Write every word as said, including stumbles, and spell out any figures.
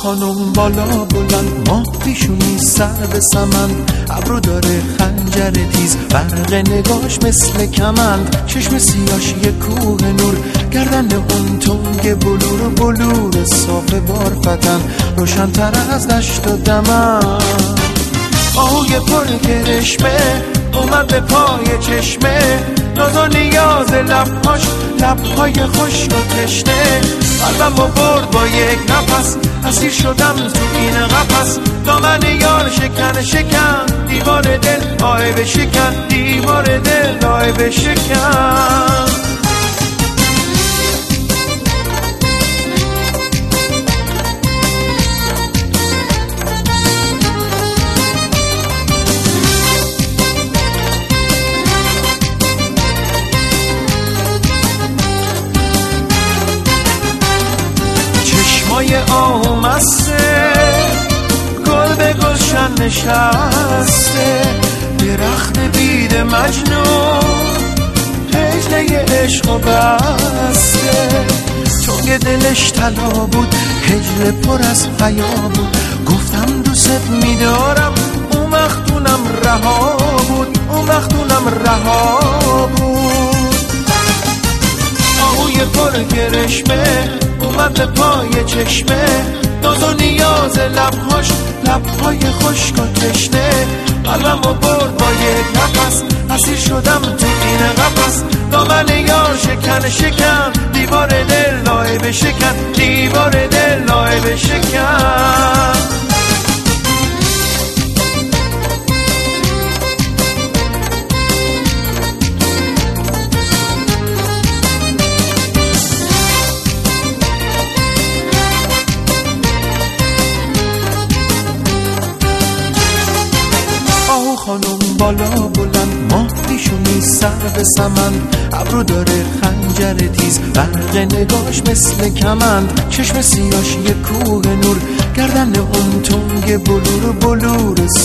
خانم بالا بلند، ماه پیشونی سر به سمن، ابرو داره خنجر تیز، برق نگاش مثل کمند، چشم سیاش یه کوه نور، گردن اون تنگ بلور بلور صاف بارفتن، روشن تر از دشت و دمن. آهوی پر کرشمه اومد به پای چشمه، ناز و نیاز لبهاش لبهای خشک و تشنه، قلبمو برد با یک نفس، اسیر شدم تو این قفس، دامن یار شکن شکن، دیوار دل آه بشکن، دیوار دل آه بشکن. چشمای آمسته گل به گلشن نشسته، درخت بید مجنون هجله عشق و بسته، تنگ دلش طلا بود هجله پر از حیا بود، گفتم دوست میدارم اون وقتونم رها بود، اون وقتونم رها بود. آهوی پر کرشمه اومد به پای چشمه، ناز و نیاز لبهاش لبهای خشک و تشنه، قلبمو برد با یک نفس، اسیر شدم تو این قفس، دامن یار شکن شکن، دیوار دل لایه بشکن، دیوار دل لایه بشکن. خانم بالا بلند، ماه پیشونی سر به سمن، ابرو داره خنجر تیز، برق نگاش مثل کمند، چشم سیاش یه کوه نور، گردن اون تنگ بلور بلور